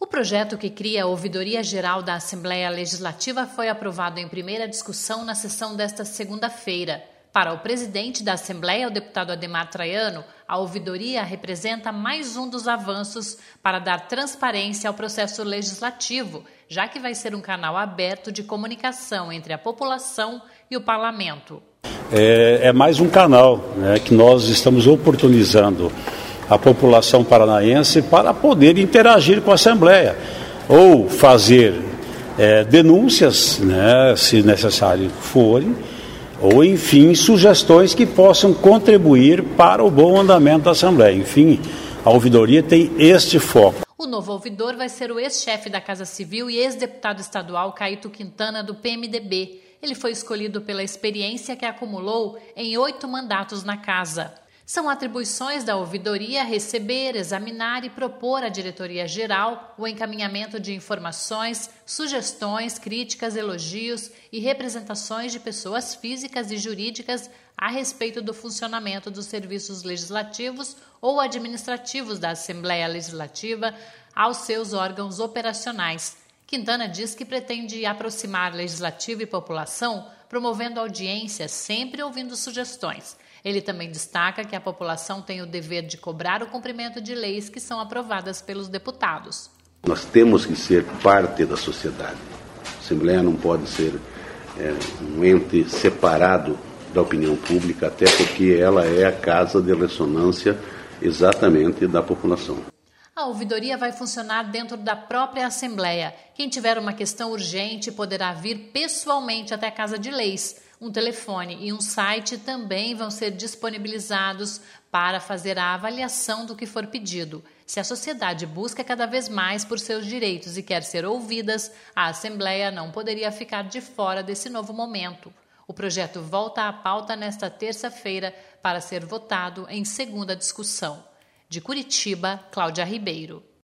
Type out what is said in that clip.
O projeto que cria a Ouvidoria Geral da Assembleia Legislativa foi aprovado em primeira discussão na sessão desta segunda-feira. Para o presidente da Assembleia, o deputado Adhemar Traiano, a ouvidoria representa mais um dos avanços para dar transparência ao processo legislativo, já que vai ser um canal aberto de comunicação entre a população e o parlamento. É mais um canal, né, que nós estamos oportunizando a população paranaense para poder interagir com a Assembleia ou fazer denúncias, né, se necessário forem, ou, enfim, sugestões que possam contribuir para o bom andamento da Assembleia. Enfim, a ouvidoria tem este foco. O novo ouvidor vai ser o ex-chefe da Casa Civil e ex-deputado estadual Caíto Quintana, do PMDB. Ele foi escolhido pela experiência que acumulou em 8 mandatos na Casa. São atribuições da ouvidoria receber, examinar e propor à diretoria-geral o encaminhamento de informações, sugestões, críticas, elogios e representações de pessoas físicas e jurídicas a respeito do funcionamento dos serviços legislativos ou administrativos da Assembleia Legislativa aos seus órgãos operacionais. Quintana diz que pretende aproximar legislativo e população, promovendo audiências, sempre ouvindo sugestões. Ele também destaca que a população tem o dever de cobrar o cumprimento de leis que são aprovadas pelos deputados. Nós temos que ser parte da sociedade. A Assembleia não pode ser um ente separado da opinião pública, até porque ela é a casa de ressonância exatamente da população. A ouvidoria vai funcionar dentro da própria Assembleia. Quem tiver uma questão urgente poderá vir pessoalmente até a Casa de Leis. Um telefone e um site também vão ser disponibilizados para fazer a avaliação do que for pedido. Se a sociedade busca cada vez mais por seus direitos e quer ser ouvidas, a Assembleia não poderia ficar de fora desse novo momento. O projeto volta à pauta nesta terça-feira para ser votado em segunda discussão. De Curitiba, Cláudia Ribeiro.